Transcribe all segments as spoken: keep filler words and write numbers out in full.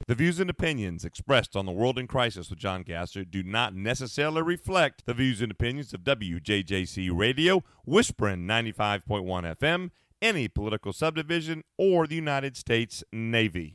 The views and opinions expressed on the World in Crisis with John Gasser do not necessarily reflect the views and opinions of W J J C Radio, Whispering ninety-five point one F M, any political subdivision, or the United States Navy.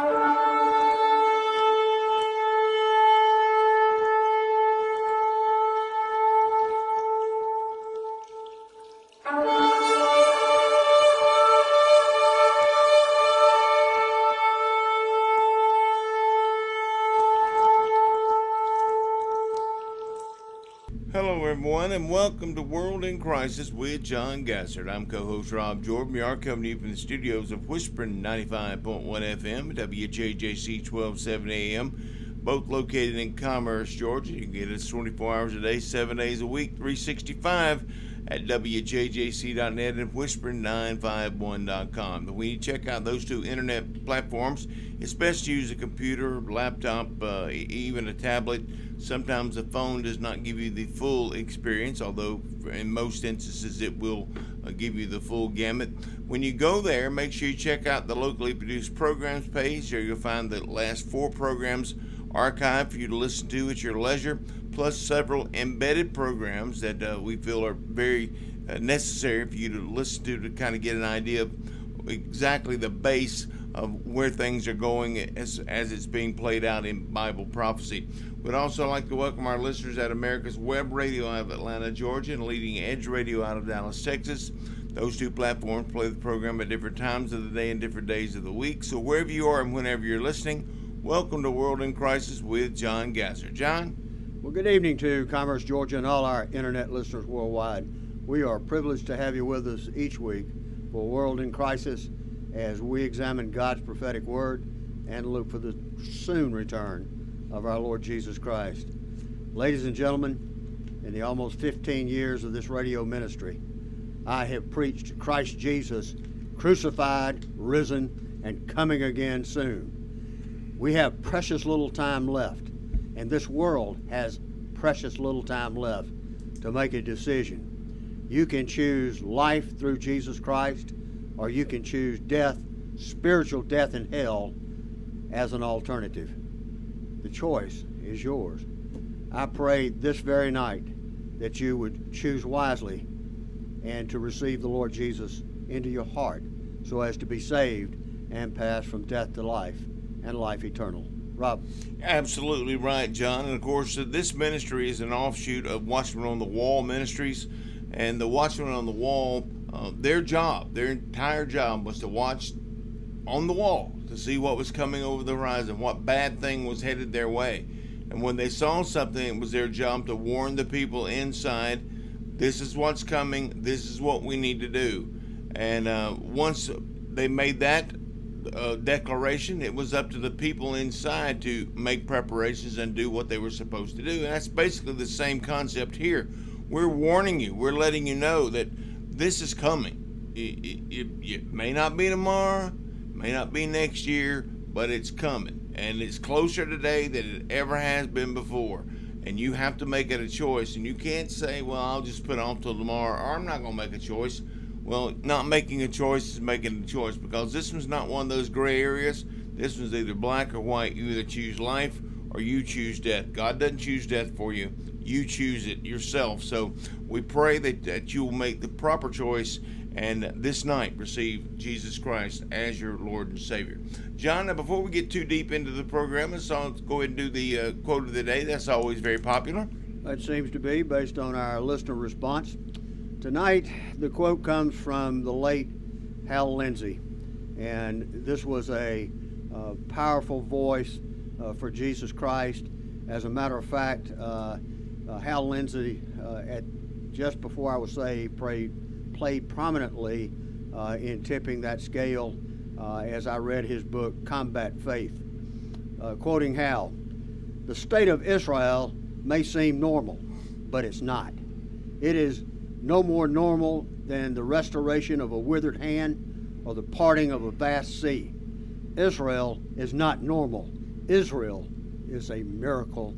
Hello, everyone, and welcome to World in Crisis with John Gasser. I'm co-host Rob Jordan. We are coming to you from the studios of Whispering ninety-five point one F M, W J J C twelve seventy A M, both located in Commerce, Georgia. You can get us twenty-four hours a day, seven days a week, three sixty-five at W J J C dot net and Whispering nine five one dot com. When you check out those two internet platforms, it's best to use a computer, laptop, uh, even a tablet. Sometimes the phone does not give you the full experience, although in most instances it will uh, give you the full gamut. When you go there, make sure you check out the locally produced programs page. There you'll find the last four programs archived for you to listen to at your leisure, plus several embedded programs that uh, we feel are very uh, necessary for you to listen to to kind of get an idea of exactly the base of where things are going as, as it's being played out in Bible prophecy. We'd also like to welcome our listeners at America's Web Radio out of Atlanta, Georgia, and Leading Edge Radio out of Dallas, Texas. Those two platforms play the program at different times of the day and different days of the week. So wherever you are and whenever you're listening, welcome to World in Crisis with John Gasser. John? Well, good evening to Commerce, Georgia, and all our internet listeners worldwide. We are privileged to have you with us each week for World in Crisis as we examine God's prophetic word and look for the soon return of our Lord Jesus Christ. Ladies and gentlemen, in the almost fifteen years of this radio ministry, I have preached Christ Jesus crucified, risen, and coming again soon. We have precious little time left, and this world has precious little time left to make a decision. You can choose life through Jesus Christ, or you can choose death, spiritual death in hell, as an alternative. The choice is yours. I pray this very night that you would choose wisely and to receive the Lord Jesus into your heart so as to be saved and pass from death to life and life eternal. Rob? Absolutely right, John. And of course, uh, this ministry is an offshoot of Watchmen on the Wall Ministries. And the Watchmen on the Wall, uh, their job, their entire job was to watch on the wall to see what was coming over the horizon, what bad thing was headed their way. And when they saw something, it was their job to warn the people inside, this is what's coming, this is what we need to do. And uh, once they made that uh, declaration, it was up to the people inside to make preparations and do what they were supposed to do. And that's basically the same concept here. We're warning you, we're letting you know that this is coming. It, it, it may not be tomorrow, may not be next year, but it's coming. And it's closer today than it ever has been before. And you have to make it a choice. And you can't say, well, I'll just put it off till tomorrow, or I'm not going to make a choice. Well, not making a choice is making a choice, because this one's not one of those gray areas. This one's either black or white. You either choose life or you choose death. God doesn't choose death for you. You choose it yourself. So we pray that, that you will make the proper choice and this night receive Jesus Christ as your Lord and Savior. John, now before we get too deep into the program, let's go ahead and do the uh, quote of the day. That's always very popular. That seems to be based on our listener response. Tonight, the quote comes from the late Hal Lindsey, and this was a uh, powerful voice uh, for Jesus Christ. As a matter of fact, uh, uh, Hal Lindsey, uh, at just before I was saved, prayed played prominently uh, in tipping that scale uh, as I read his book, Combat Faith. Uh, quoting Hal, "The state of Israel may seem normal, but it's not. It is no more normal than the restoration of a withered hand or the parting of a vast sea. Israel is not normal. Israel is a miracle.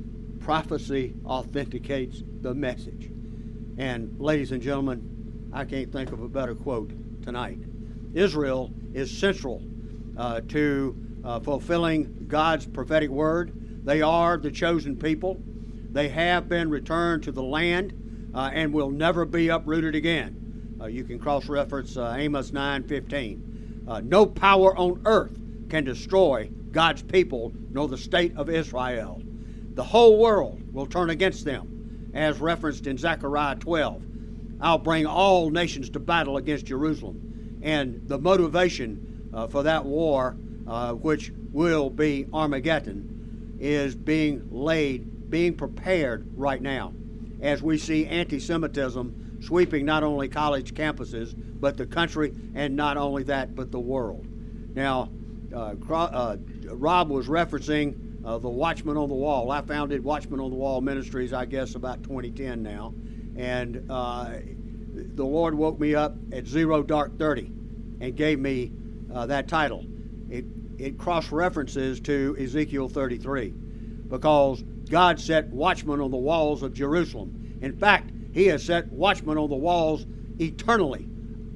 Prophecy authenticates the message." And ladies and gentlemen, I can't think of a better quote tonight. Israel is central uh, to uh, fulfilling God's prophetic word. They are the chosen people. They have been returned to the land uh, and will never be uprooted again. Uh, you can cross-reference uh, Amos nine fifteen. Uh, no power on earth can destroy God's people nor the state of Israel. The whole world will turn against them, as referenced in Zechariah twelve. I'll bring all nations to battle against Jerusalem. And the motivation uh, for that war, uh, which will be Armageddon, is being laid, being prepared right now, as we see anti-Semitism sweeping not only college campuses, but the country, and not only that, but the world. Now, uh, uh, Rob was referencing uh, the Watchman on the Wall. I founded Watchman on the Wall Ministries, I guess, about twenty ten now. And uh, the Lord woke me up at zero dark thirty and gave me uh, that title. It, it cross-references to Ezekiel thirty-three, because God set watchmen on the walls of Jerusalem. In fact, He has set watchmen on the walls eternally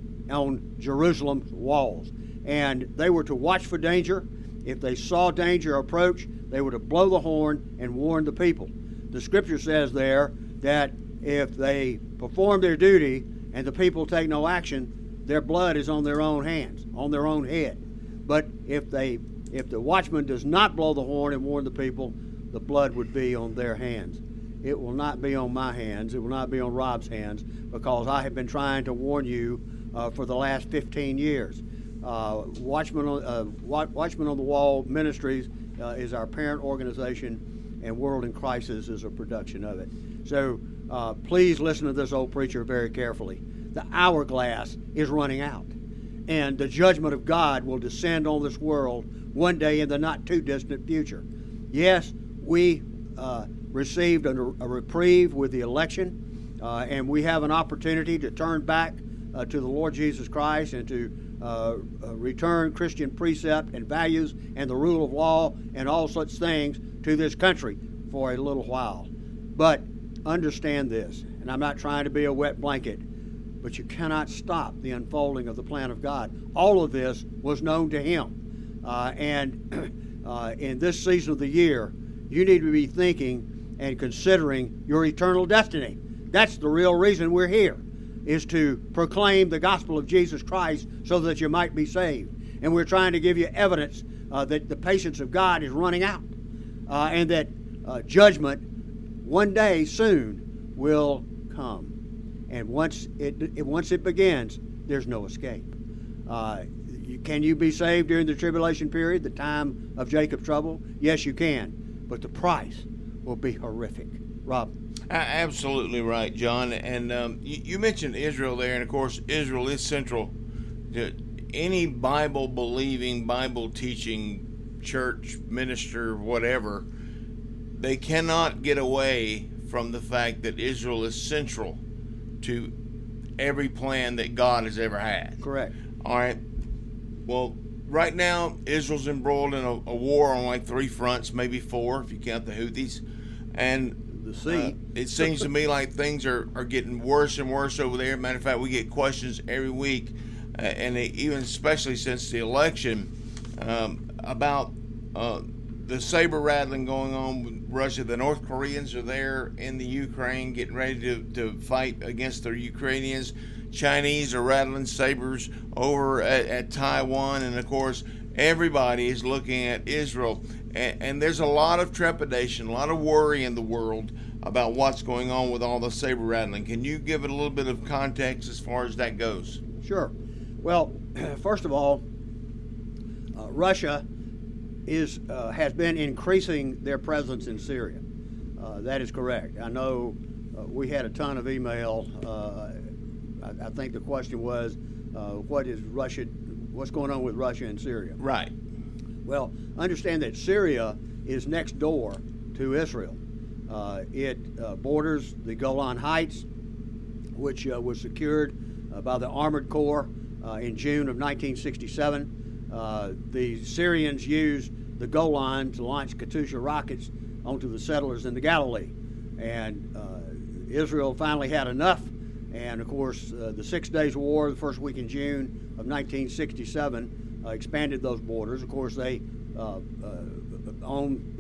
on Jerusalem's walls. And they were to watch for danger. If they saw danger approach, they were to blow the horn and warn the people. The Scripture says there that if they perform their duty and the people take no action, their blood is on their own hands, on their own head. But if they, if the watchman does not blow the horn and warn the people, the blood would be on their hands. It will not be on my hands. It will not be on Rob's hands, because I have been trying to warn you uh, for the last fifteen years. Uh, Watchman, on, uh, Watchman on the Wall Ministries uh, is our parent organization, and World in Crisis is a production of it. So uh, please listen to this old preacher very carefully. The hourglass is running out, and the judgment of God will descend on this world one day in the not too distant future. Yes, we uh, received a, a reprieve with the election, uh, and we have an opportunity to turn back uh, to the Lord Jesus Christ and to uh, uh, return Christian precept and values and the rule of law and all such things to this country for a little while. But understand this, and I'm not trying to be a wet blanket, but you cannot stop the unfolding of the plan of God. All of this was known to Him. Uh, and uh, in this season of the year, you need to be thinking and considering your eternal destiny. That's the real reason we're here, is to proclaim the gospel of Jesus Christ so that you might be saved. And we're trying to give you evidence uh, that the patience of God is running out, uh, and that uh, judgment one day soon will come. And once it, it once it begins, there's no escape. Uh, you, can you be saved during the tribulation period, the time of Jacob's trouble? Yes, you can. But the price will be horrific. Rob? Absolutely right, John. And um, you, you mentioned Israel there, and of course, Israel is central to any Bible-believing, Bible-teaching church, minister, whatever. They cannot get away from the fact that Israel is central to every plan that God has ever had. Correct. All right. Well, right now, Israel's embroiled in a, a war on like three fronts, maybe four, if you count the Houthis. And the sea. Uh, it seems to me like things are, are getting worse and worse over there. Matter of fact, we get questions every week, uh, and they, even especially since the election, um, about uh, the saber rattling going on with Russia. The North Koreans are there in the Ukraine getting ready to, to fight against the Ukrainians. Chinese are rattling sabers over at, at Taiwan, and of course, everybody is looking at Israel. And, and there's a lot of trepidation, a lot of worry in the world about what's going on with all the saber rattling. Can you give it a little bit of context as far as that goes? Sure. Well, first of all, uh, Russia is uh, has been increasing their presence in Syria. Uh, that is correct. I know uh, we had a ton of email. Uh, I, I think the question was, uh, what is Russia? What's going on with Russia and Syria? Right. Well, understand that Syria is next door to Israel. Uh, it uh, borders the Golan Heights, which uh, was secured uh, by the Armored Corps uh, in June of nineteen sixty-seven. Uh, the Syrians used the Golan to launch Katyusha rockets onto the settlers in the Galilee. And uh, Israel finally had enough. And, of course, uh, the Six Days War, the first week in June of nineteen sixty-seven, uh, expanded those borders. Of course, they uh, uh, on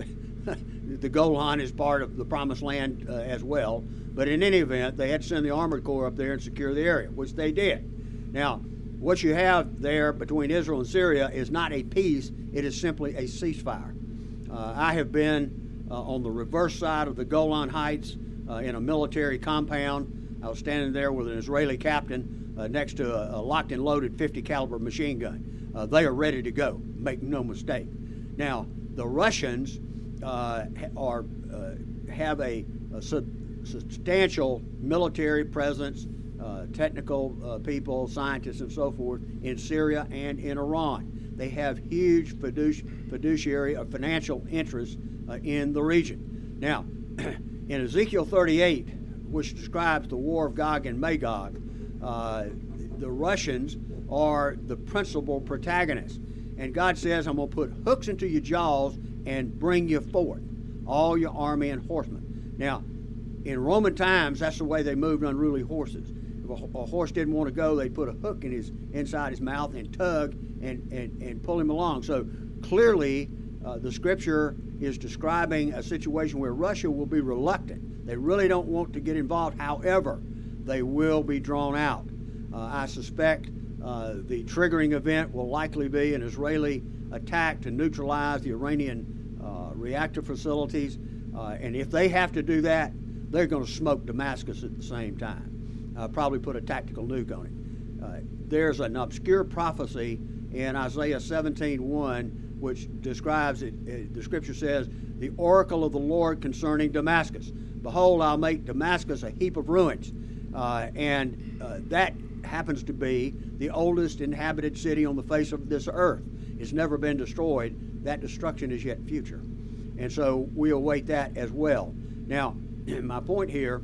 the Golan is part of the Promised Land uh, as well. But in any event, they had to send the Armored Corps up there and secure the area, which they did. Now, what you have there between Israel and Syria is not a peace, it is simply a ceasefire. Uh, I have been uh, on the reverse side of the Golan Heights uh, in a military compound. I was standing there with an Israeli captain uh, next to a, a locked and loaded fifty caliber machine gun. Uh, they are ready to go, make no mistake. Now, the Russians uh, are uh, have a, a sub- substantial military presence, uh, technical uh, people, scientists, and so forth in Syria and in Iran. They have huge fiduci- fiduciary or financial interests uh, in the region. Now, in Ezekiel thirty-eight, which describes the war of Gog and Magog, uh, the Russians are the principal protagonists. And God says, I'm going to put hooks into your jaws and bring you forth, all your army and horsemen. Now, in Roman times, that's the way they moved unruly horses. If a, a horse didn't want to go, they'd put a hook in his inside his mouth and tug and, and, and pull him along. So clearly, uh, the scripture is describing a situation where Russia will be reluctant. They really don't want to get involved. However, they will be drawn out. Uh, I suspect uh, the triggering event will likely be an Israeli attack to neutralize the Iranian uh, reactor facilities. Uh, and if they have to do that, they're going to smoke Damascus at the same time. Uh, probably put a tactical nuke on it. Uh, there's an obscure prophecy in Isaiah seventeen one, which describes it. Uh, the scripture says, the oracle of the Lord concerning Damascus. Behold, I'll make Damascus a heap of ruins. Uh, and uh, that happens to be the oldest inhabited city on the face of this earth. It's never been destroyed. That destruction is yet future. And so we await that as well. Now, my point here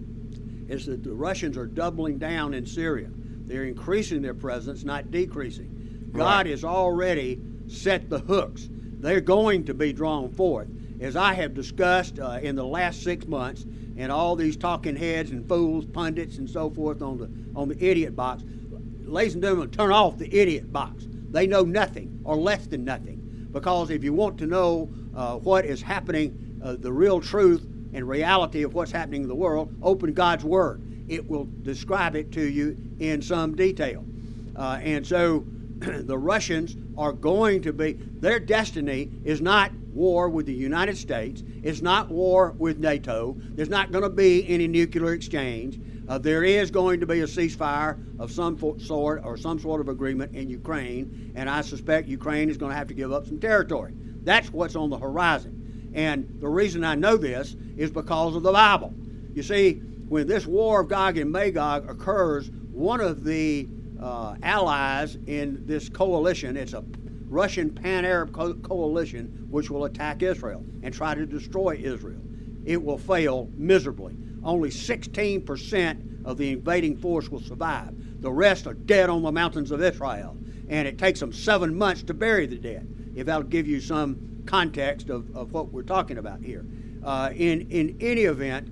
is that the Russians are doubling down in Syria. They're increasing their presence, not decreasing. God Right. has already set the hooks. They're going to be drawn forth. As I have discussed uh, in the last six months, and all these talking heads and fools, pundits, and so forth on the on the idiot box, ladies and gentlemen, turn off the idiot box. They know nothing or less than nothing. Because if you want to know uh, what is happening, uh, the real truth and reality of what's happening in the world, open God's Word. It will describe it to you in some detail. Uh, and so the Russians are going to be, their destiny is not war with the United States. It's not war with NATO. There's not going to be any nuclear exchange. Uh, there is going to be a ceasefire of some sort or some sort of agreement in Ukraine, and I suspect Ukraine is going to have to give up some territory. That's what's on the horizon. And the reason I know this is because of the Bible. You see, when this war of Gog and Magog occurs, one of the uh, allies in this coalition, it's a Russian pan-Arab co- coalition, which will attack Israel and try to destroy Israel. It will fail miserably. Only sixteen percent of the invading force will survive. The rest are dead on the mountains of Israel. And it takes them seven months to bury the dead, if that'll give you some context of, of what we're talking about here. Uh, in, in any event,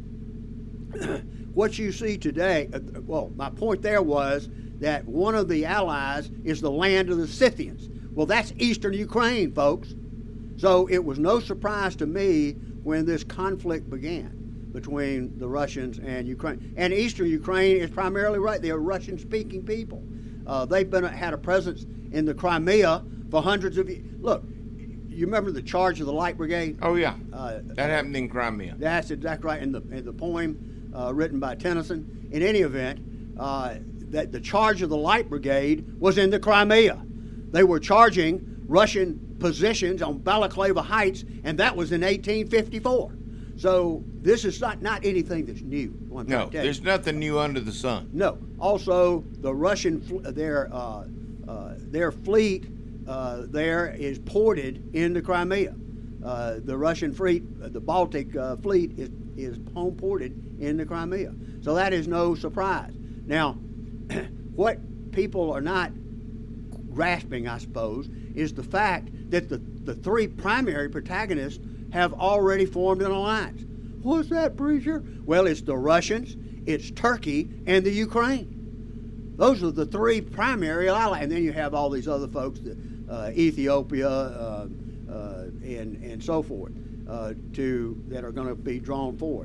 what you see today, uh, well, my point there was that one of the allies is the land of the Scythians. Well, that's eastern Ukraine, folks. So it was no surprise to me when this conflict began between the Russians and Ukraine. And eastern Ukraine is primarily right. They are Russian-speaking people. Uh, they've been had a presence in the Crimea for hundreds of years. Look, you remember the Charge of the Light Brigade? Oh, yeah. Uh, that happened in Crimea. That's exactly right. In the in the poem uh, written by Tennyson. In any event, uh, that the Charge of the Light Brigade was in the Crimea. They were charging Russian positions on Balaclava Heights, and that was in eighteen fifty-four. So this is not, not anything that's new. No, there's nothing new under the sun. No. Also, the Russian their uh, uh, their fleet uh, there is ported in the Crimea. Uh, the Russian fleet, the Baltic uh, fleet, is is home ported in the Crimea. So that is no surprise. Now, what people are not grasping, I suppose, is the fact that the, the three primary protagonists have already formed an alliance. What's that, preacher? Well, it's the Russians, it's Turkey, and the Ukraine. Those are the three primary allies. And then you have all these other folks, uh, Ethiopia, uh, uh, and and so forth uh, to that are going to be drawn forward.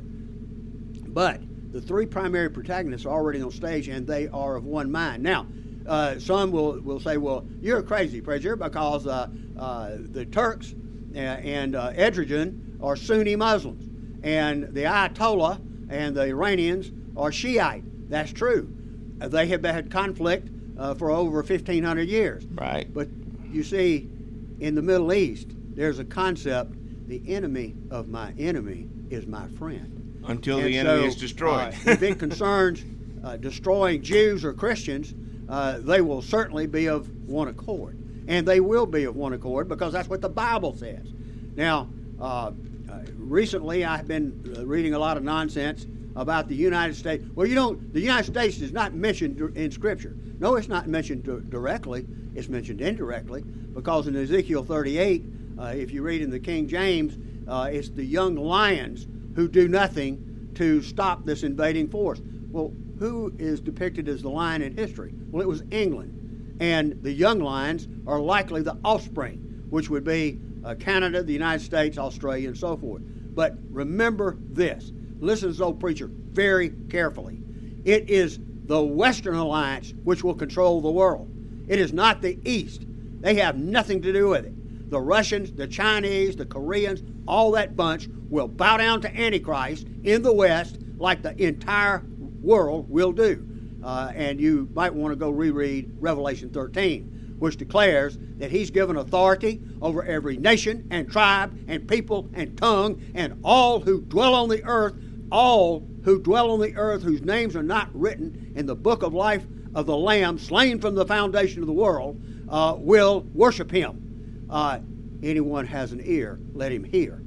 But the three primary protagonists are already on stage, and they are of one mind. Now, uh, some will, will say, well, you're crazy, preacher, because uh, uh, the Turks and uh, Erdogan are Sunni Muslims, and the Ayatollah and the Iranians are Shiite. That's true. Uh, they have had conflict uh, for over fifteen hundred years. Right. But you see, in the Middle East, there's a concept, the enemy of my enemy is my friend. Until and the enemy so, is destroyed. uh, if it concerns uh, destroying Jews or Christians, uh, they will certainly be of one accord. And they will be of one accord because that's what the Bible says. Now, uh, uh, recently I've been uh, reading a lot of nonsense about the United States. Well, you know, the United States is not mentioned in Scripture. No, it's not mentioned d- directly. It's mentioned indirectly because in Ezekiel thirty-eight, uh, if you read in the King James, uh, it's the young lions who do nothing to stop this invading force. Well, who is depicted as the lion in history? Well, it was England. And the young lions are likely the offspring, which would be uh, Canada, the United States, Australia, and so forth. But remember this. Listen to this old preacher very carefully. It is the Western Alliance which will control the world. It is not the East. They have nothing to do with it. The Russians, the Chinese, the Koreans, all that bunch will bow down to Antichrist in the West like the entire world will do. Uh, and you might want to go reread Revelation thirteen, which declares that he's given authority over every nation and tribe and people and tongue and all who dwell on the earth, all who dwell on the earth whose names are not written in the book of life of the Lamb slain from the foundation of the world uh, will worship him. Uh, anyone has an ear, let him hear.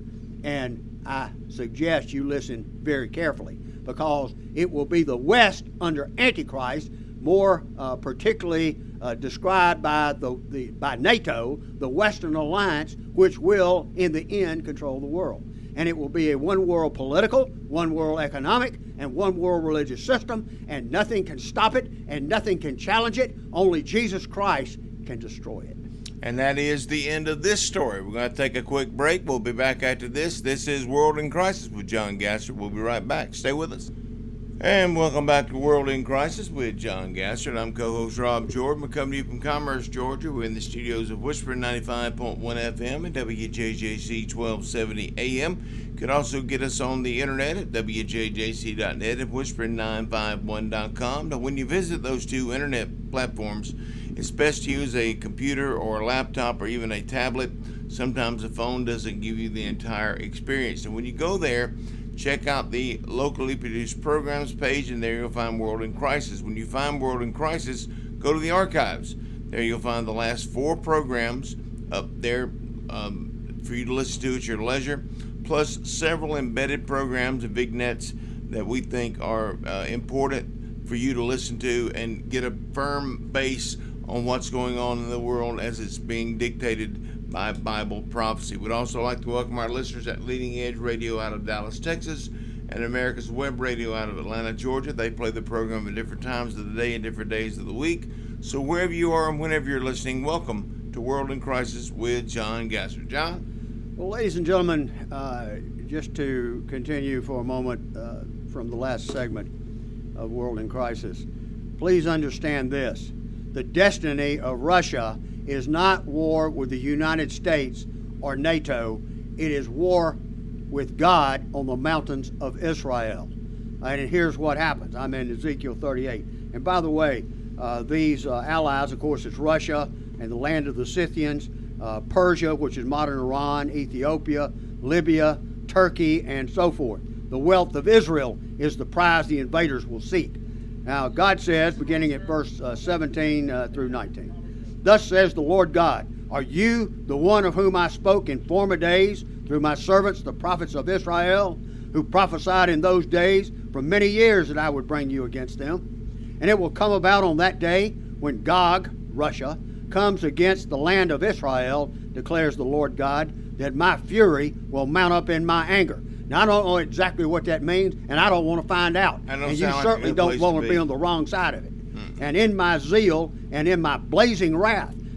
And I suggest you listen very carefully because it will be the West under Antichrist, more uh, particularly uh, described by the, the by NATO, the Western Alliance, which will in the end control the world. And it will be a one world political, one world economic, and one world religious system, and nothing can stop it and nothing can challenge it. Only Jesus Christ can destroy it. And that is the end of this story. We're going to take a quick break. We'll be back after this. This is World in Crisis with John Gasser. We'll be right back. Stay with us. And welcome back to World in Crisis with John Gasser. I'm co-host Rob Jordan. We're coming to you from Commerce, Georgia. We're in the studios of Whispering ninety-five point one F M and W J J C twelve seventy A M. You can also get us on the internet at W J J C dot net and Whispering nine five one dot com. Now, when you visit those two internet platforms, it's best to use a computer or a laptop or even a tablet. Sometimes the phone doesn't give you the entire experience. And when you go there, check out the locally produced programs page, and there you'll find World in Crisis. When you find World in Crisis, go to the archives. There you'll find the last four programs up there um, for you to listen to at your leisure, plus several embedded programs and vignettes that we think are uh, important for you to listen to and get a firm base on what's going on in the world as it's being dictated by Bible prophecy. We'd also like to welcome our listeners at Leading Edge Radio out of Dallas, Texas, and America's Web Radio out of Atlanta, Georgia. They play the program at different times of the day and different days of the week. So wherever you are and whenever you're listening, welcome to World in Crisis with John Gasser. John? Well, ladies and gentlemen, uh, just to continue for a moment uh, from the last segment of World in Crisis, please understand this. The destiny of Russia is not war with the United States or NATO. It is war with God on the mountains of Israel. And here's what happens. I'm in Ezekiel thirty-eight. And by the way, uh, these uh, allies, of course, it's Russia and the land of the Scythians, uh, Persia, which is modern Iran, Ethiopia, Libya, Turkey, and so forth. The wealth of Israel is the prize the invaders will seek. Now, God says, beginning at verse uh, seventeen uh, through nineteen, "Thus says the Lord God, are you the one of whom I spoke in former days through my servants, the prophets of Israel, who prophesied in those days for many years that I would bring you against them? And it will come about on that day when Gog, Russia, comes against the land of Israel, declares the Lord God, that my fury will mount up in my anger." Now, I don't know exactly what that means, and I don't want to find out. And you certainly don't want to be on the wrong side of it. Hmm. "And in my zeal and in my blazing wrath,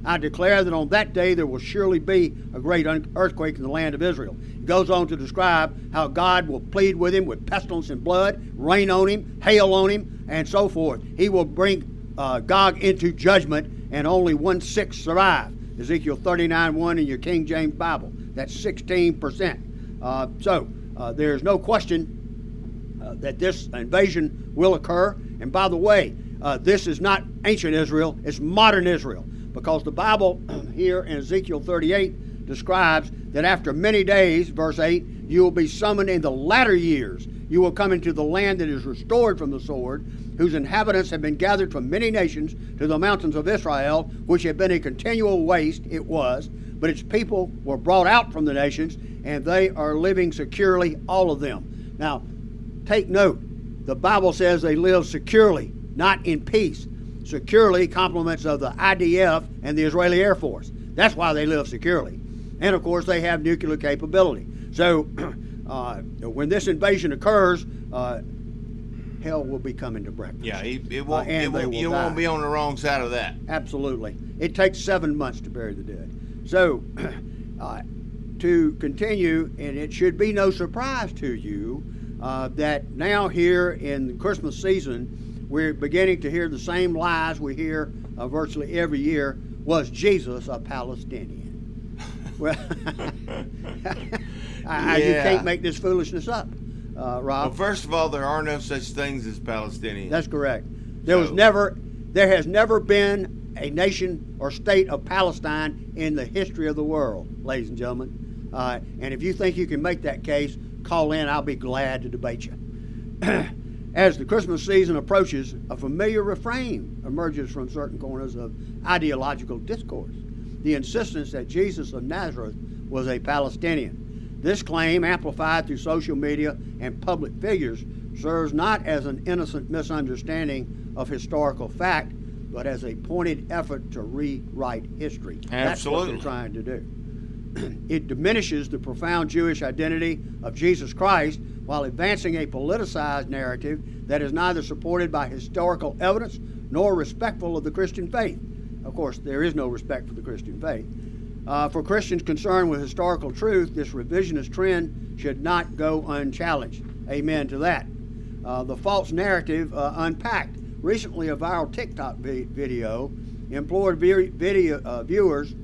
I declare that on that day there will surely be a great earthquake in the land of Israel. It goes on to describe how God will plead with him with pestilence and blood, rain on him, hail on him, and so forth. He will bring uh, Gog into judgment, and only one-sixth survive. Ezekiel thirty-nine one in your King James Bible. That's sixteen percent. Uh, so uh, there's no question uh, that this invasion will occur. And by the way, uh, this is not ancient Israel, it's modern Israel. Because the Bible here in Ezekiel thirty-eight describes that after many days, verse eight, you will be summoned in the latter years. You will come into the land that is restored from the sword, whose inhabitants have been gathered from many nations to the mountains of Israel, which have been a continual waste, it was, but its people were brought out from the nations, and they are living securely, all of them. Now, take note, the Bible says they live securely, not in peace. Securely complements of the I D F and the Israeli Air Force. That's why they live securely. And of course, they have nuclear capability. So uh, when this invasion occurs, uh, hell will be coming to breakfast. Yeah, it, it won't, uh, and it won't, you die. won't be on the wrong side of that. Absolutely. It takes seven months to bury the dead. So uh, to continue, and it should be no surprise to you uh, that now here in the Christmas season, we're beginning to hear the same lies we hear uh, virtually every year. Was Jesus a Palestinian? Well, I, yeah. you can't make this foolishness up, uh, Rob. Well, first of all, there are no such things as Palestinians. That's correct. There So- was never, there has never been a nation or state of Palestine in the history of the world, ladies and gentlemen. Uh, and if you think you can make that case, call in. I'll be glad to debate you. As the Christmas season approaches, a familiar refrain emerges from certain corners of ideological discourse: the insistence that Jesus of Nazareth was a Palestinian. This claim, amplified through social media and public figures, serves not as an innocent misunderstanding of historical fact, but as a pointed effort to rewrite history. Absolutely. That's what they're trying to do. It diminishes the profound Jewish identity of Jesus Christ while advancing a politicized narrative that is neither supported by historical evidence nor respectful of the Christian faith. Of course, there is no respect for the Christian faith. Uh, for Christians concerned with historical truth, this revisionist trend should not go unchallenged. Amen to that. Uh, the false narrative uh, unpacked. Recently, a viral TikTok vi- video implored vi- video, uh, viewers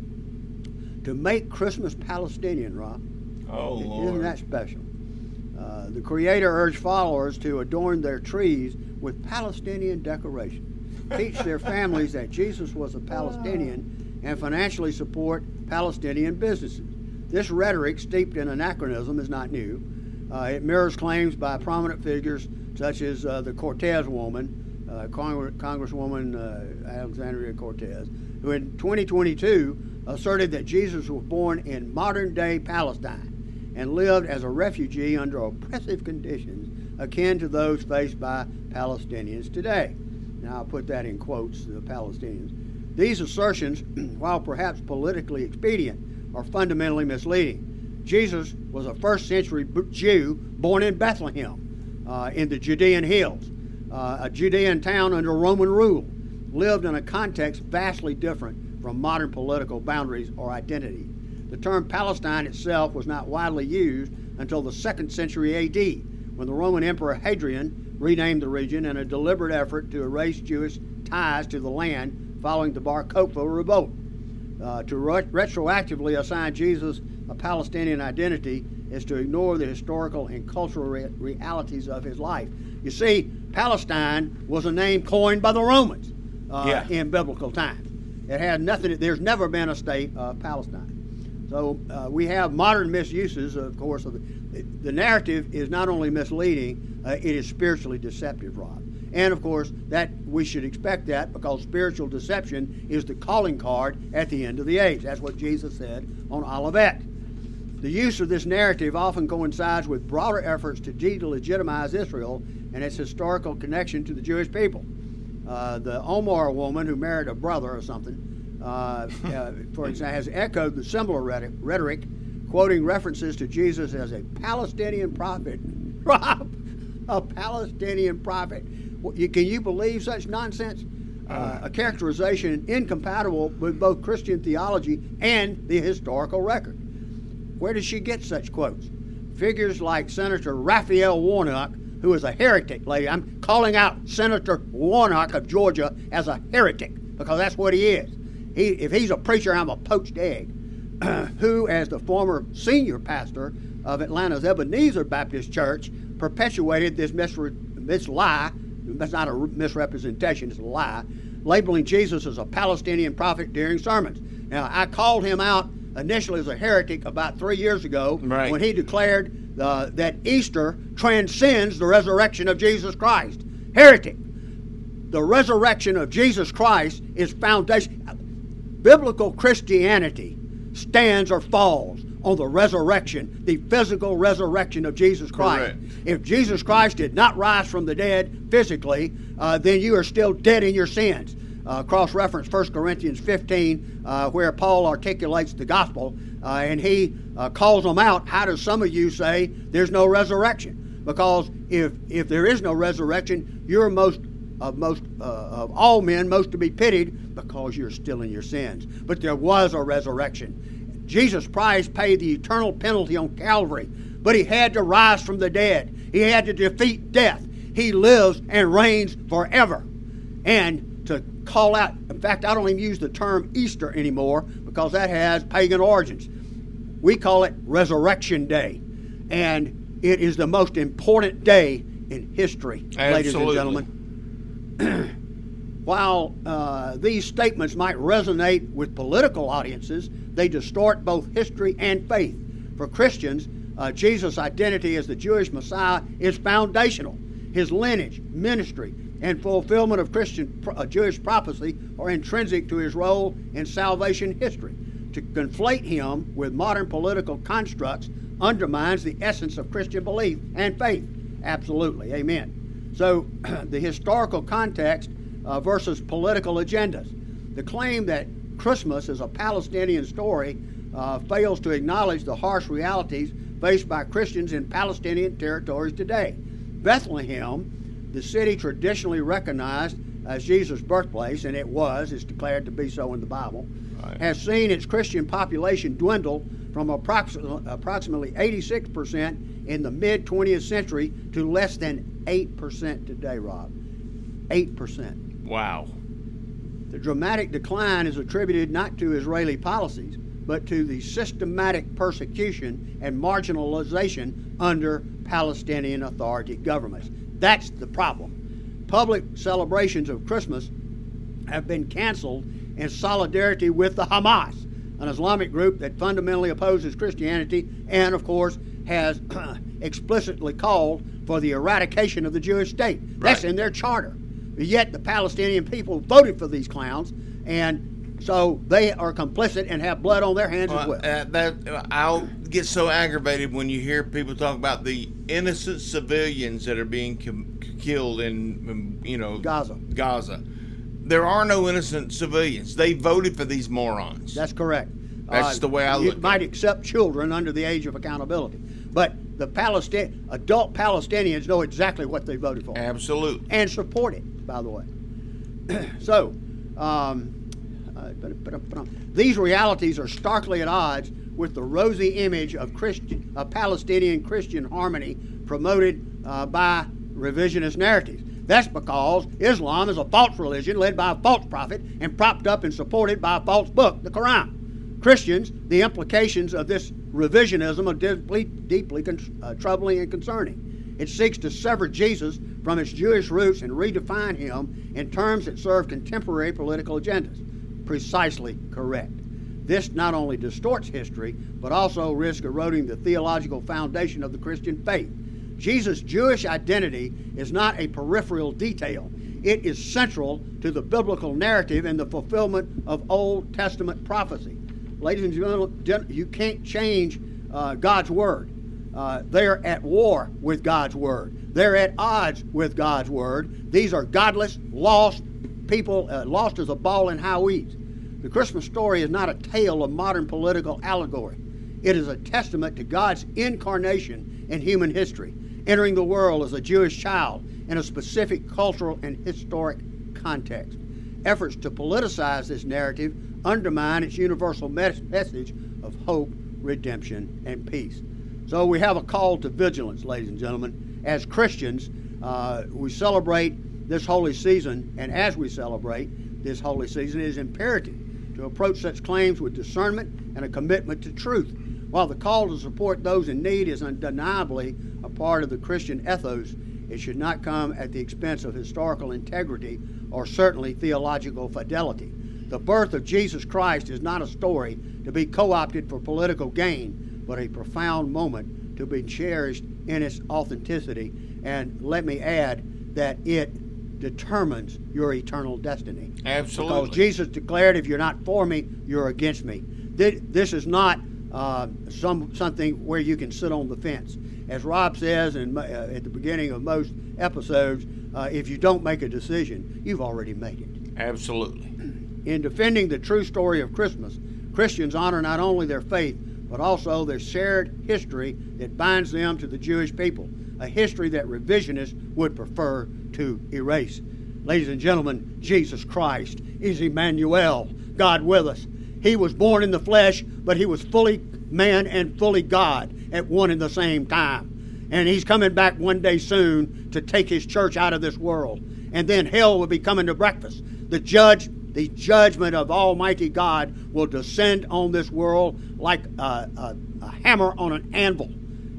to make Christmas Palestinian, Rob. Oh, Isn't Lord. that special? Uh, the creator urged followers to adorn their trees with Palestinian decoration, teach their families that Jesus was a Palestinian, and financially support Palestinian businesses. This rhetoric, steeped in anachronism, is not new. Uh, it mirrors claims by prominent figures such as uh, the Cortez woman, uh, Cong- Congresswoman uh, Alexandria Cortez, who in twenty twenty-two asserted that Jesus was born in modern-day Palestine and lived as a refugee under oppressive conditions akin to those faced by Palestinians today. Now, I'll put that in quotes, the Palestinians. These assertions, while perhaps politically expedient, are fundamentally misleading. Jesus was a first-century Jew born in Bethlehem uh, in the Judean hills, uh, a Judean town under Roman rule, lived in a context vastly different from modern political boundaries or identity. The term Palestine itself was not widely used until the second century A D, when the Roman Emperor Hadrian renamed the region in a deliberate effort to erase Jewish ties to the land following the Bar Kokhba revolt. Uh, to re- retroactively assign Jesus a Palestinian identity is to ignore the historical and cultural re- realities of his life. You see, Palestine was a name coined by the Romans uh, Yeah. in biblical times. It had nothing. There's never been a state of Palestine. So uh, we have modern misuses, of course. Of the, the narrative is not only misleading, uh, it is spiritually deceptive, Rob. And of course, that we should expect that, because spiritual deception is the calling card at the end of the age. That's what Jesus said on Olivet. The use of this narrative often coincides with broader efforts to delegitimize Israel and its historical connection to the Jewish people. Uh, the Omar woman who married a brother or something, uh, uh, for example, has echoed the similar rhetoric, rhetoric, quoting references to Jesus as a Palestinian prophet. Rob, a Palestinian prophet. You, can you believe such nonsense? uh, a characterization incompatible with both Christian theology and the historical record. Where does she get such quotes? Figures like Senator Raphael Warnock, who is a heretic, lady. I'm calling out Senator Warnock of Georgia as a heretic because that's what he is. He, if he's a preacher, I'm a poached egg. Who, as the former senior pastor of Atlanta's Ebenezer Baptist Church, perpetuated this, misre- this lie. That's not a misrepresentation, it's a lie, labeling Jesus as a Palestinian prophet during sermons. Now, I called him out initially as a heretic about three years ago right. when he declared uh, that Easter transcends the resurrection of Jesus Christ. Heretic. The resurrection of Jesus Christ is foundation. Biblical Christianity stands or falls on the resurrection, the physical resurrection of Jesus Christ. Correct. If Jesus Christ did not rise from the dead physically, uh, then you are still dead in your sins. Uh, cross-reference First Corinthians fifteen, uh, where Paul articulates the gospel, uh, and he uh, calls them out. How do some of you say there's no resurrection? Because if if there is no resurrection, you're most of most uh, of all men most to be pitied because you're still in your sins. But there was a resurrection. Jesus Christ paid the eternal penalty on Calvary, but he had to rise from the dead. He had to defeat death. He lives and reigns forever. And to call out, in fact, I don't even use the term Easter anymore because that has pagan origins. We call it Resurrection Day. And it is the most important day in history, Absolutely. Ladies and gentlemen. While uh, these statements might resonate with political audiences, they distort both history and faith. For Christians, uh, Jesus' identity as the Jewish Messiah is foundational. His lineage, ministry, and fulfillment of Christian uh, Jewish prophecy are intrinsic to his role in salvation history. To conflate him with modern political constructs undermines the essence of Christian belief and faith. Absolutely. Amen. So the historical context uh, versus political agendas. The claim that Christmas is a Palestinian story uh, fails to acknowledge the harsh realities faced by Christians in Palestinian territories today. Bethlehem, the city traditionally recognized as Jesus' birthplace, and it was, it's declared to be so in the Bible, right, has seen its Christian population dwindle from approximately, approximately eighty-six percent in the mid-twentieth century to less than eight percent today, Rob. eight percent. Wow. The dramatic decline is attributed not to Israeli policies, but to the systematic persecution and marginalization under Palestinian Authority governments. That's the problem. Public celebrations of Christmas have been canceled in solidarity with the Hamas, an Islamic group that fundamentally opposes Christianity and, of course, has explicitly called for the eradication of the Jewish state. Right. That's in their charter. Yet the Palestinian people voted for these clowns, and so they are complicit and have blood on their hands well, as well. Uh, that I'll get so aggravated when you hear people talk about the innocent civilians that are being com- killed in, you know, Gaza. Gaza. There are no innocent civilians. They voted for these morons. That's correct. That's uh, the way I you look at it. might accept children under the age of accountability, but the Palestinian adult Palestinians know exactly what they voted for. Absolutely. And support it, by the way. So, um, uh, these realities are starkly at odds with the rosy image of Christian, of Palestinian Christian harmony promoted uh, by revisionist narratives. That's because Islam is a false religion led by a false prophet and propped up and supported by a false book, the Quran. Christians, the implications of this revisionism are deeply, deeply uh, troubling and concerning. It seeks to sever Jesus from its Jewish roots and redefine him in terms that serve contemporary political agendas. Precisely correct. This not only distorts history, but also risks eroding the theological foundation of the Christian faith. Jesus' Jewish identity is not a peripheral detail. It is central to the biblical narrative and the fulfillment of Old Testament prophecy. Ladies and gentlemen, you can't change uh, God's Word. Uh, they're at war with God's Word. They're at odds with God's Word. These are godless, lost people, uh, lost as a ball in high weeds. The Christmas story is not a tale of modern political allegory. It is a testament to God's incarnation in human history, entering the world as a Jewish child in a specific cultural and historic context. efforts to politicize this narrative undermine its universal mes- message of hope, redemption, and peace. So we have a call to vigilance, ladies and gentlemen. As Christians, uh, we celebrate this holy season, and as we celebrate this holy season, it is imperative to approach such claims with discernment and a commitment to truth. While the call to support those in need is undeniably a part of the Christian ethos, it should not come at the expense of historical integrity or certainly theological fidelity. The birth of Jesus Christ is not a story to be co-opted for political gain, but a profound moment to be cherished in its authenticity. And let me add that it determines your eternal destiny. Absolutely. Because Jesus declared, if you're not for me, you're against me. This is not uh, some something where you can sit on the fence. As Rob says in, uh, at the beginning of most episodes, uh, if you don't make a decision, you've already made it. Absolutely. In defending the true story of Christmas, Christians honor not only their faith, but also their shared history that binds them to the Jewish people, a history that revisionists would prefer to erase. Ladies and gentlemen, Jesus Christ is Emmanuel, God with us. He was born in the flesh, but he was fully man and fully God at one and the same time. And he's coming back one day soon to take his church out of this world. And then hell will be coming to breakfast. The judge, the judgment of Almighty God will descend on this world like a, a, a hammer on an anvil.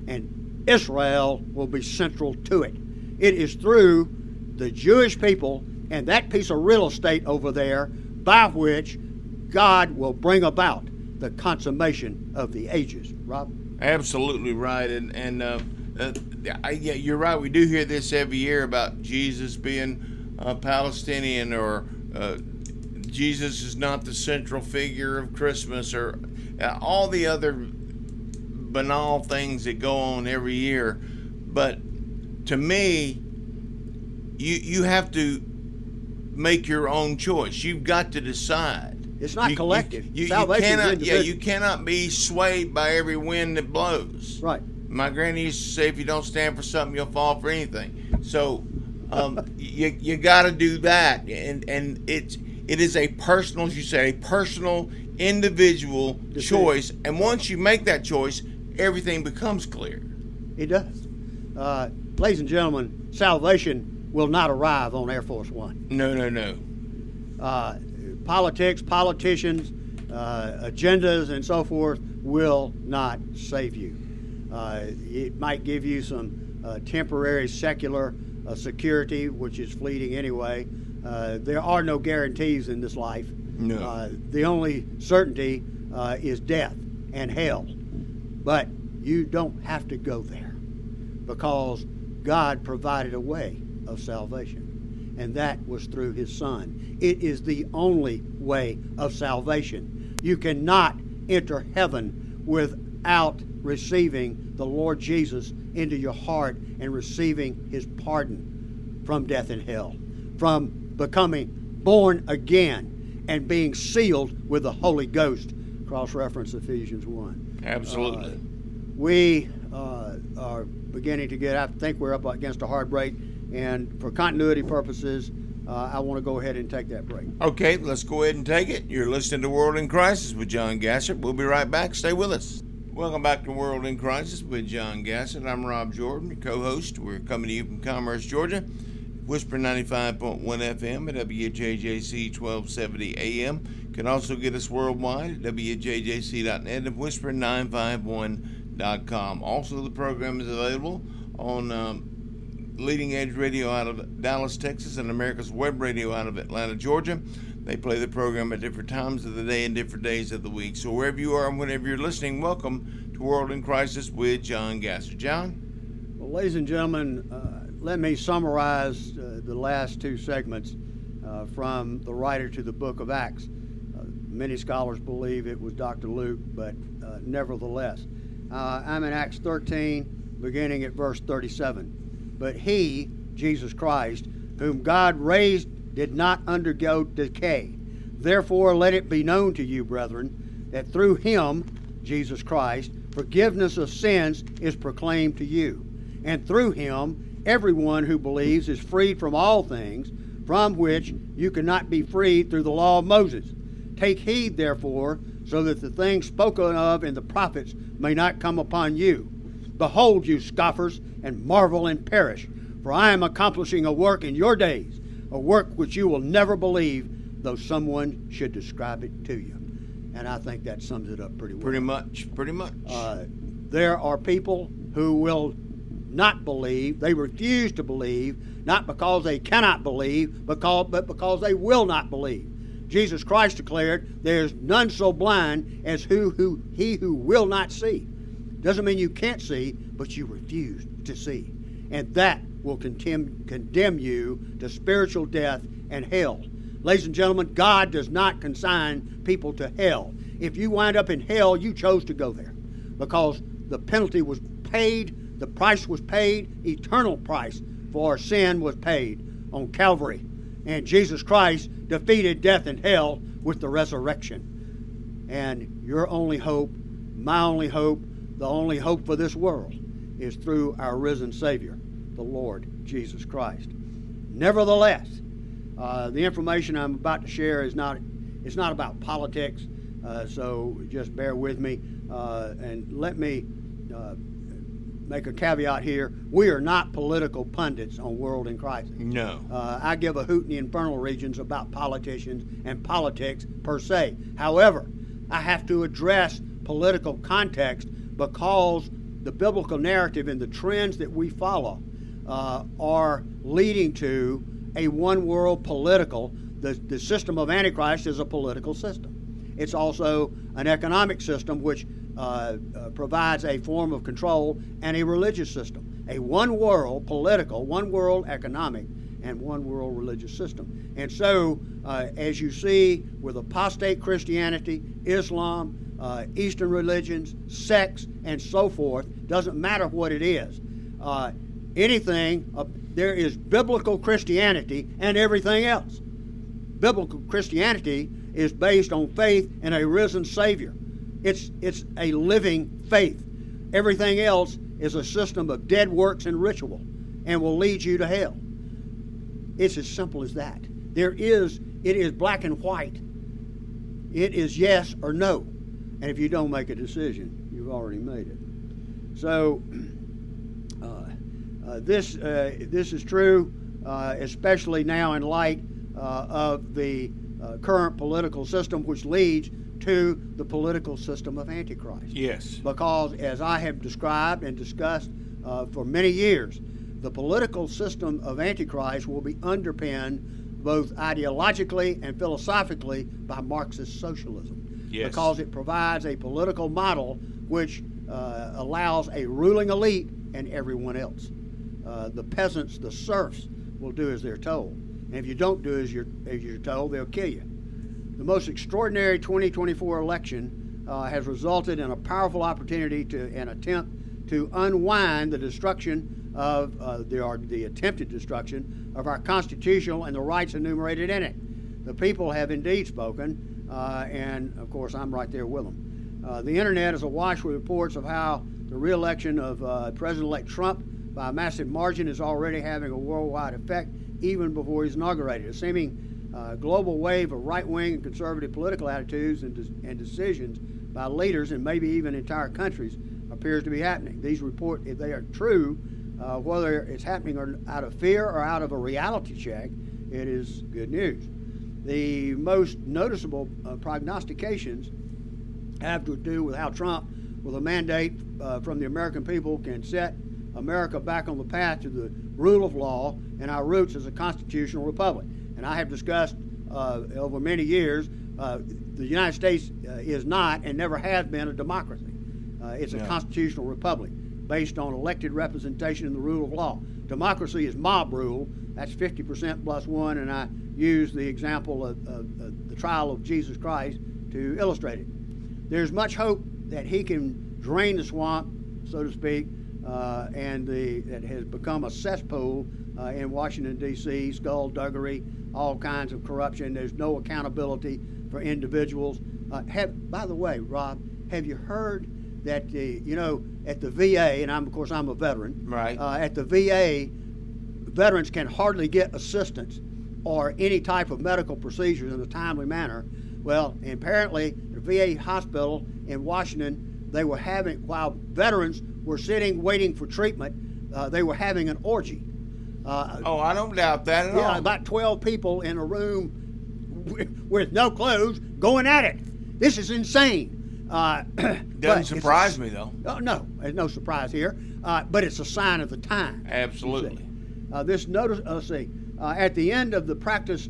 And Israel will be central to it. It is through the Jewish people and that piece of real estate over there by which God will bring about the consummation of the ages. Rob? Absolutely right. And, and uh, uh, I, yeah, you're right. We do hear this every year about Jesus being uh, Palestinian, or uh, Jesus is not the central figure of Christmas, or uh, all the other banal things that go on every year. But to me, you you have to make your own choice. You've got to decide. It's not you, collective. You, you, Salvation you cannot, is yeah, you cannot be swayed by every wind that blows. Right. My granny used to say, if you don't stand for something, you'll fall for anything. So um, you you got to do that, and and it's it is a personal, as you say, a personal, individual Decision. choice. And once you make that choice, everything becomes clear. It does. Uh, ladies and gentlemen, salvation will not arrive on Air Force One. No, no, no. Uh, politics, politicians, uh, agendas, and so forth will not save you. Uh, it might give you some uh, temporary secular uh, security, which is fleeting anyway. Uh, there are no guarantees in this life. No. Uh, the only certainty uh, is death and hell. But you don't have to go there, because God provided a way of salvation, and that was through his Son. It is the only way of salvation. You cannot enter heaven without receiving the Lord Jesus into your heart and receiving his pardon from death and hell, from becoming born again and being sealed with the Holy Ghost. Cross-reference Ephesians one. Absolutely. Uh, we uh, are beginning to get, I think we're up against a hard break, and for continuity purposes, uh, I want to go ahead and take that break. Okay, let's go ahead and take it. You're listening to World in Crisis with John Gassert. We'll be right back. Stay with us. Welcome back to World in Crisis with John Gassert. I'm Rob Jordan, your co-host. We're coming to you from Commerce, Georgia. Whisper ninety-five point one F M at W J J C twelve seventy A M. You can also get us worldwide at W J J C dot net and Whisper nine five one dot com. Also, the program is available on um, Leading Edge Radio out of Dallas, Texas, and America's Web Radio out of Atlanta, Georgia. They play the program at different times of the day and different days of the week. So wherever you are and whenever you're listening, welcome to World in Crisis with John Gassert. John? Well, ladies and gentlemen, uh, let me summarize uh, the last two segments uh, from the writer to the book of Acts. Uh, many scholars believe it was Doctor Luke, but uh, nevertheless. Uh, I'm in Acts thirteen, beginning at verse thirty-seven. But he, Jesus Christ, whom God raised, did not undergo decay. Therefore let it be known to you, brethren, that through him, Jesus Christ, forgiveness of sins is proclaimed to you. And through him, everyone who believes is freed from all things from which you cannot be freed through the law of Moses. Take heed, therefore, so that the things spoken of in the prophets may not come upon you. Behold, you scoffers, and marvel and perish, for I am accomplishing a work in your days, a work which you will never believe, though someone should describe it to you. And I think that sums it up pretty well. Pretty much, pretty much. Uh, there are people who will not believe. They refuse to believe, not because they cannot believe, because, but because they will not believe. Jesus Christ declared, there's none so blind as who, who he who will not see. Doesn't mean you can't see, but you refuse to see. And that will condemn, condemn you to spiritual death and hell. Ladies and gentlemen, God does not consign people to hell. If you wind up in hell, you chose to go there because the penalty was paid, the price was paid, eternal price for sin was paid on Calvary. And Jesus Christ defeated death and hell with the resurrection. And your only hope, my only hope, the only hope for this world is through our risen Savior, the Lord Jesus Christ. Nevertheless, uh, the information I'm about to share is not, it's not about politics, uh, so just bear with me. Uh, and let me uh, make a caveat here. We are not political pundits on World in Crisis. No. Uh, I give a hoot in the infernal regions about politicians and politics per se. However, I have to address political context because the biblical narrative and the trends that we follow uh, are leading to a one-world political. The, the system of Antichrist is a political system. It's also an economic system which uh, uh, provides a form of control, and a religious system. A one-world political, one-world economic, and one-world religious system. And so, uh, as you see with apostate Christianity, Islam, uh, Eastern religions, sects, and so forth, doesn't matter what it is. Uh, anything, uh, there is biblical Christianity and everything else. Biblical Christianity is based on faith in a risen Savior. It's, it's a living faith. Everything else is a system of dead works and ritual and will lead you to hell. It's as simple as that. There is, it is black and white. It is yes or no. And if you don't make a decision, you've already made it. So uh, uh, this, uh, this is true, uh, especially now in light uh, of the uh, current political system, which leads to the political system of Antichrist. Yes. Because as I have described and discussed uh, for many years, the political system of Antichrist will be underpinned both ideologically and philosophically by Marxist socialism. Yes. Because it provides a political model which uh, allows a ruling elite and everyone else. Uh, the peasants, the serfs, will do as they're told. And if you don't do as you're, as you're told, they'll kill you. The most extraordinary twenty twenty-four election uh, has resulted in a powerful opportunity to an attempt to unwind the destruction of uh, the, or the attempted destruction of our Constitution and the rights enumerated in it. The people have indeed spoken, uh, and of course I'm right there with them. Uh, the internet is awash with reports of how the re-election of uh, President-elect Trump by a massive margin is already having a worldwide effect even before he's inaugurated. A seeming uh, global wave of right-wing and conservative political attitudes and, de- and decisions by leaders and maybe even entire countries appears to be happening. These reports, if they are true, uh, whether it's happening or out of fear or out of a reality check, it is good news. The most noticeable uh, prognostications have to do with how Trump, with a mandate uh, from the American people, can set America back on the path to the rule of law and our roots as a constitutional republic. And I have discussed uh, over many years, uh, the United States uh, is not and never has been a democracy. Uh, it's yeah. a constitutional republic based on elected representation and the rule of law. Democracy is mob rule. That's fifty percent plus one, and I use the example of, of, of the trial of Jesus Christ to illustrate it. There's much hope that he can drain the swamp, so to speak, uh, and the it has become a cesspool uh, in Washington, D C, skullduggery, all kinds of corruption. There's no accountability for individuals. Uh, have, by the way, Rob, have you heard that the, you know, at the V A, and I'm, of course I'm a veteran, right? Uh, at the V A, veterans can hardly get assistance or any type of medical procedures in a timely manner. Well, apparently, the V A hospital in Washington, they were having, while veterans were sitting waiting for treatment, uh, they were having an orgy. Uh, oh, I don't doubt that at yeah, all. about twelve people in a room with, with no clothes going at it. This is insane. Uh, Doesn't surprise a, me, though. Uh, no, there's no surprise here. Uh, but it's a sign of the time. Absolutely. Uh, this notice, uh, let's see, uh, at the end of the practice,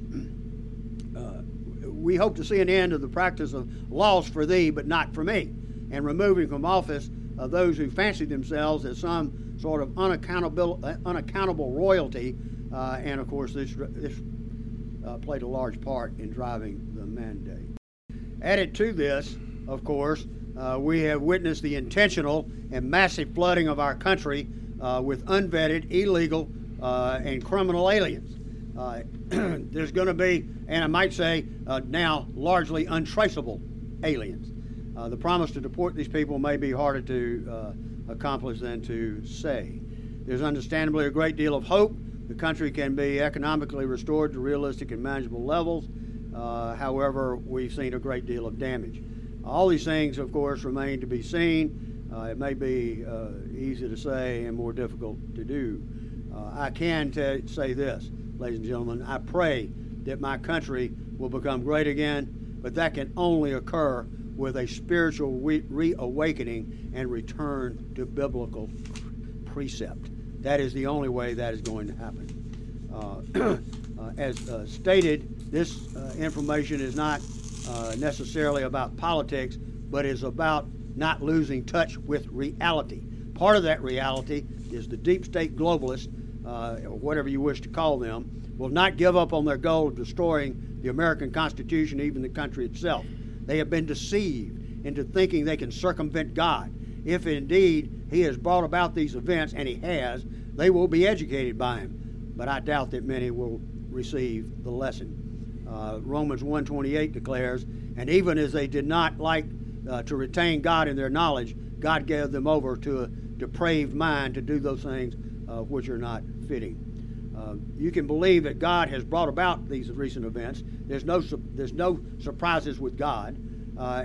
uh, we hope to see an end of the practice of laws for thee, but not for me, and removing from office uh, those who fancy themselves as some sort of unaccountable, uh, unaccountable royalty. Uh, and of course, this, this uh, played a large part in driving the mandate. Added to this, of course, uh, we have witnessed the intentional and massive flooding of our country uh, with unvetted, illegal, uh, and criminal aliens. Uh, there's going to be, and I might say uh, now, largely untraceable aliens. Uh, the promise to deport these people may be harder to uh, accomplish than to say. There's understandably a great deal of hope. The country can be economically restored to realistic and manageable levels. Uh, however, we've seen a great deal of damage. All these things, of course, remain to be seen. Uh, it may be uh, easy to say and more difficult to do. Uh, I can t- say this, ladies and gentlemen, I pray that my country will become great again, but that can only occur with a spiritual re- reawakening and return to biblical precept. That is the only way that is going to happen. Uh, uh, as uh, stated, this uh, information is not uh, necessarily about politics, but is about not losing touch with reality. Part of that reality is the deep state globalists, uh, or whatever you wish to call them, will not give up on their goal of destroying the American Constitution, even the country itself. They have been deceived into thinking they can circumvent God. If indeed he has brought about these events, and he has, they will be educated by him. But I doubt that many will receive the lesson. Uh, Romans one twenty-eight declares, and even as they did not like uh, to retain God in their knowledge, God gave them over to a depraved mind to do those things uh, which are not fitting. Uh, you can believe that God has brought about these recent events. There's no there's no surprises with God, uh,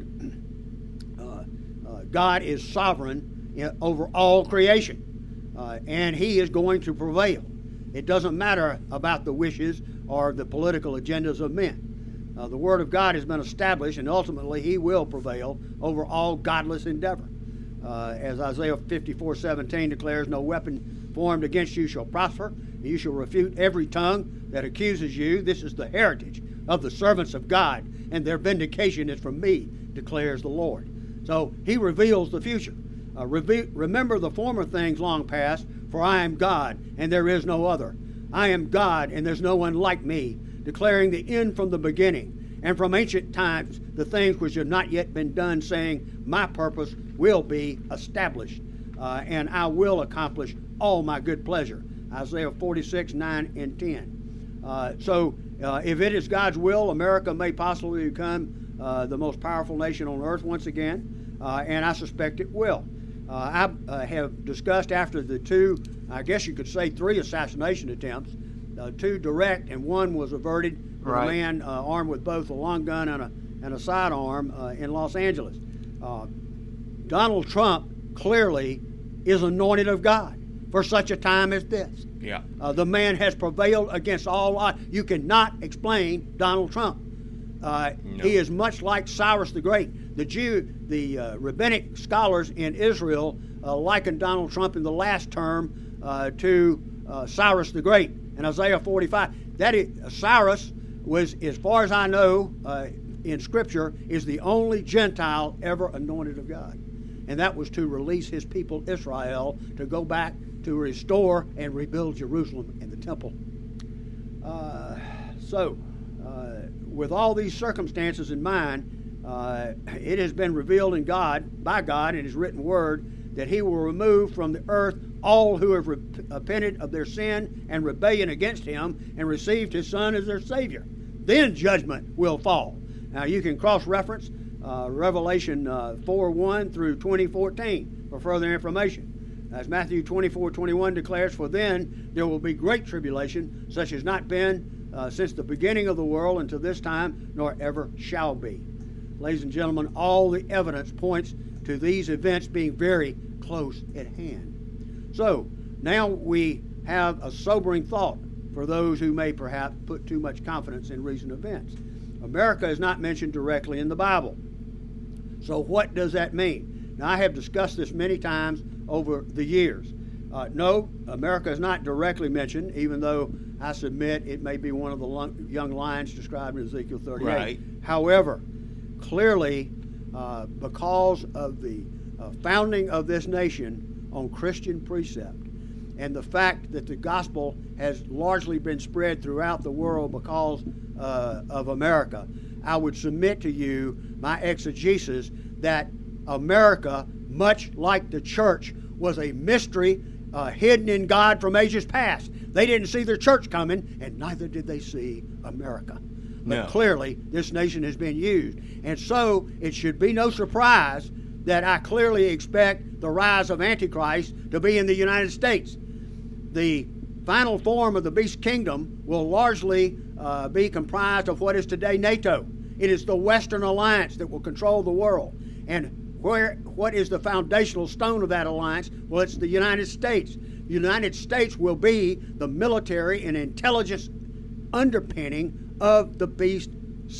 and uh, uh, God is sovereign in, over all creation, uh, and He is going to prevail. It doesn't matter about the wishes or the political agendas of men. Uh, the Word of God has been established, and ultimately He will prevail over all godless endeavor. Uh, as Isaiah fifty-four seventeen declares, no weapon formed against you shall prosper. You shall refute every tongue that accuses you. This is the heritage of the servants of God, and their vindication is from me, declares the Lord. So He reveals the future. Uh, reve- remember the former things long past, for I am God, and there is no other. I am God, and there's no one like me, declaring the end from the beginning, and from ancient times the things which have not yet been done, saying, my purpose will be established, uh, and I will accomplish all my good pleasure. Isaiah forty-six, nine and ten. Uh, so uh, if it is God's will, America may possibly become uh, the most powerful nation on earth once again, uh, and I suspect it will. Uh, I uh, have discussed after the two, I guess you could say three assassination attempts, uh, two direct and one was averted with right. a man uh, armed with both a long gun and a, and a sidearm uh, in Los Angeles. Uh, Donald Trump clearly is anointed of God for such a time as this. Yeah. Uh, the man has prevailed against all odds. You cannot explain Donald Trump. Uh, no. He is much like Cyrus the Great. The Jew, the uh, rabbinic scholars in Israel uh, likened Donald Trump in the last term uh, to uh, Cyrus the Great in Isaiah forty-five. That is, uh, Cyrus was, as far as I know, uh, in Scripture, is the only Gentile ever anointed of God. And that was to release his people Israel to go back to restore and rebuild Jerusalem and the temple. Uh, so, uh, with all these circumstances in mind, uh, it has been revealed in God, by God in His written word, that He will remove from the earth all who have repented of their sin and rebellion against Him and received His Son as their Savior. Then judgment will fall. Now you can cross-reference uh, Revelation uh, four one through twenty fourteen for further information. As Matthew twenty-four twenty-one declares, for then there will be great tribulation, such as not been uh, since the beginning of the world until this time, nor ever shall be. Ladies and gentlemen, all the evidence points to these events being very close at hand. So, now we have a sobering thought for those who may perhaps put too much confidence in recent events. America is not mentioned directly in the Bible. So what does that mean? Now, I have discussed this many times over the years. Uh, no, America is not directly mentioned, even though I submit it may be one of the young lions described in Ezekiel thirty-eight. Right. However, clearly, uh, because of the uh, founding of this nation on Christian precept, and the fact that the gospel has largely been spread throughout the world because uh, of America, I would submit to you my exegesis that America, much like the church, was a mystery uh, hidden in God from ages past. They didn't see their church coming, and neither did they see America. But No. clearly, this nation has been used. And so, it should be no surprise that I clearly expect the rise of Antichrist to be in the United States. The final form of the beast kingdom will largely uh, be comprised of what is today NATO. It is the Western alliance that will control the world. And where, what is the foundational stone of that alliance? Well, it's the United States. The United States will be the military and intelligence underpinning of the beast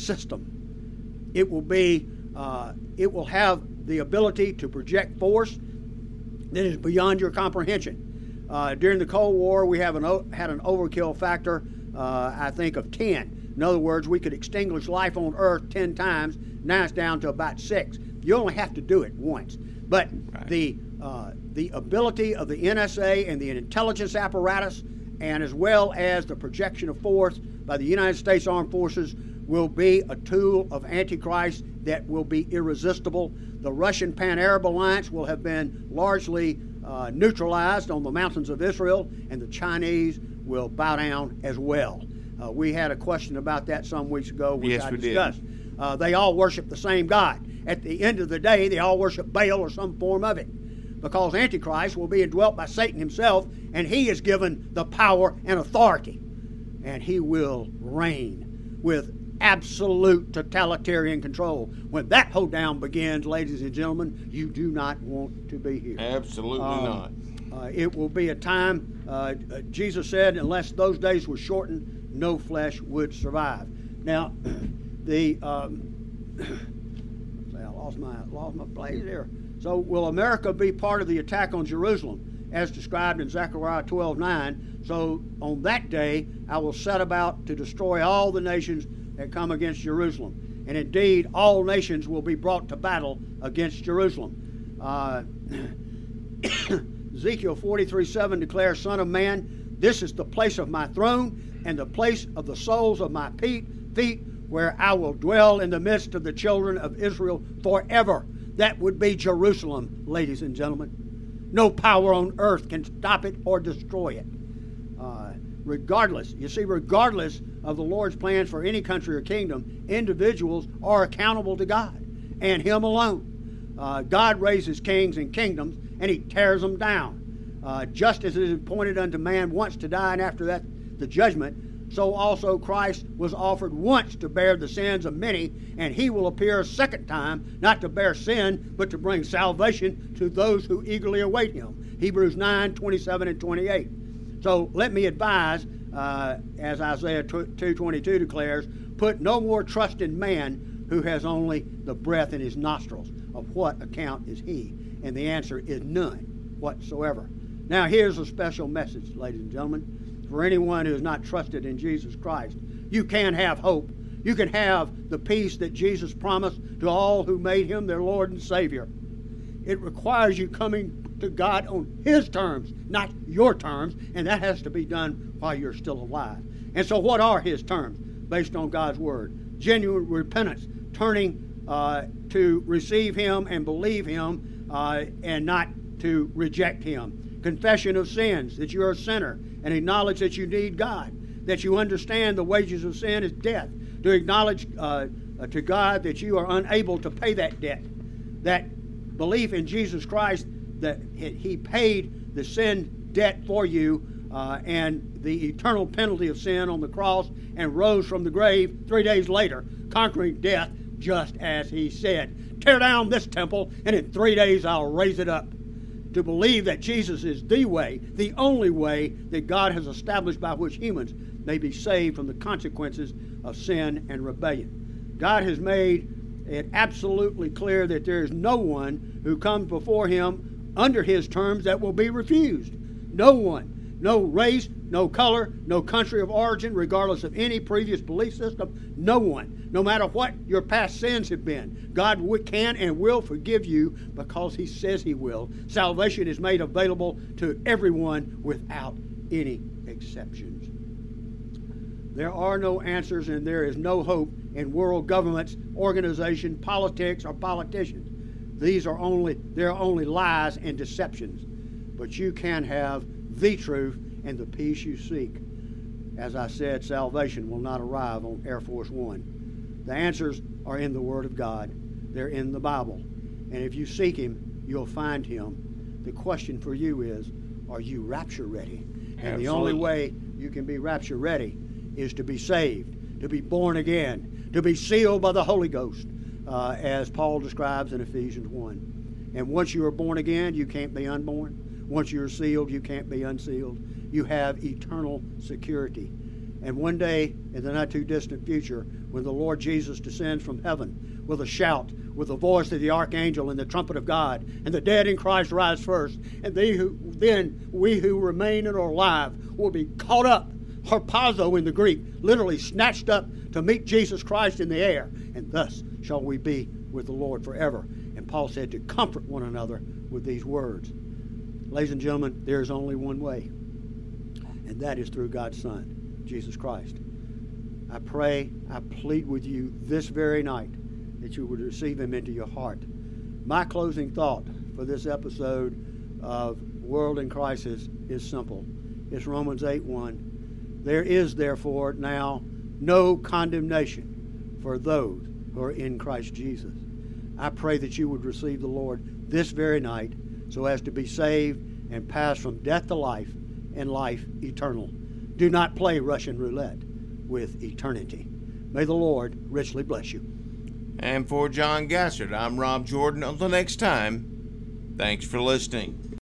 system. It will be, uh, it will have the ability to project force that is beyond your comprehension. Uh, during the Cold War, we have an o- had an overkill factor, uh, I think, of ten. In other words, we could extinguish life on Earth ten times. Now it's down to about six. You only have to do it once. But Right. the uh, the ability of the N S A and the intelligence apparatus, and as well as the projection of force by the United States Armed Forces, will be a tool of Antichrist that will be irresistible. The Russian Pan-Arab Alliance will have been largely uh, neutralized on the mountains of Israel, and the Chinese will bow down as well. Uh, we had a question about that some weeks ago, which Yes, I we did. discussed. Uh, they all worship the same God. At the end of the day, they all worship Baal or some form of it, because Antichrist will be indwelt by Satan himself, and he is given the power and authority, and he will reign with absolute totalitarian control. When that hoedown begins, ladies and gentlemen, you do not want to be here. Absolutely Um, not. Uh, it will be a time, uh, uh, Jesus said, unless those days were shortened, no flesh would survive. Now, the, um, I lost my, lost my place here. So will America be part of the attack on Jerusalem, as described in Zechariah twelve nine? So on that day, I will set about to destroy all the nations that come against Jerusalem. And indeed, all nations will be brought to battle against Jerusalem. Uh, Ezekiel forty-three seven declares, Son of man, this is the place of my throne and the place of the soles of my feet, feet, where I will dwell in the midst of the children of Israel forever. That would be Jerusalem, ladies and gentlemen. No power on earth can stop it or destroy it. Uh, regardless, you see, regardless of the Lord's plans for any country or kingdom, individuals are accountable to God and Him alone. Uh, God raises kings and kingdoms, and He tears them down. Uh, just as it is appointed unto man once to die, and after that the judgment, so also Christ was offered once to bear the sins of many, and He will appear a second time, not to bear sin, but to bring salvation to those who eagerly await Him. Hebrews nine twenty-seven and twenty-eight. So let me advise, uh, as Isaiah two twenty-two declares, put no more trust in man who has only the breath in his nostrils. Of what account is he? And the answer is none whatsoever. Now here's a special message, ladies and gentlemen. For anyone who has not trusted in Jesus Christ, you can have hope. You can have the peace that Jesus promised to all who made Him their Lord and Savior. It requires you coming to God on His terms, not your terms, and that has to be done while you're still alive. And so what are His terms? Based on God's Word. Genuine repentance, turning uh, to receive Him and believe Him, uh, and not to reject Him. Confession of sins, that you're a sinner, and acknowledge that you need God, that you understand the wages of sin is death, to acknowledge uh, uh, to God that you are unable to pay that debt, that belief in Jesus Christ, that He paid the sin debt for you uh, and the eternal penalty of sin on the cross, and rose from the grave three days later, conquering death just as he said. Tear down this temple, and in three days I'll raise it up. To believe that Jesus is the way, the only way that God has established by which humans may be saved from the consequences of sin and rebellion. God has made it absolutely clear that there is no one who comes before him under his terms that will be refused. No one. No race, no color, no country of origin, regardless of any previous belief system. No one. No matter what your past sins have been, God can and will forgive you because he says he will. Salvation is made available to everyone without any exceptions. There are no answers and there is no hope in world governments, organizations, politics, or politicians. These are only, they're only lies and deceptions. But you can have the truth and the peace you seek. As I said, salvation will not arrive on Air Force One. The answers are in the Word of God. They're in the Bible. And if you seek him, you'll find him. The question for you is, are you rapture ready? And Absolutely. The only way you can be rapture ready is to be saved, to be born again, to be sealed by the Holy Ghost, uh, as Paul describes in Ephesians one. And once you are born again, you can't be unborn. Once you're sealed, you can't be unsealed. You have eternal security. And one day, in the not too distant future, when the Lord Jesus descends from heaven with a shout, with the voice of the archangel and the trumpet of God, and the dead in Christ rise first, and they who, then we who remain and are alive will be caught up, harpazo in the Greek, literally snatched up to meet Jesus Christ in the air, and thus shall we be with the Lord forever. And Paul said to comfort one another with these words. Ladies and gentlemen, there is only one way, and that is through God's Son, Jesus Christ. I pray, I plead with you this very night that you would receive him into your heart. My closing thought for this episode of World in Crisis is simple. It's Romans eight one. There is therefore now no condemnation for those who are in Christ Jesus. I pray that you would receive the Lord this very night, so as to be saved and pass from death to life and life eternal. Do not play Russian roulette with eternity. May the Lord richly bless you. And for John Gassert, I'm Rob Jordan. Until next time, thanks for listening.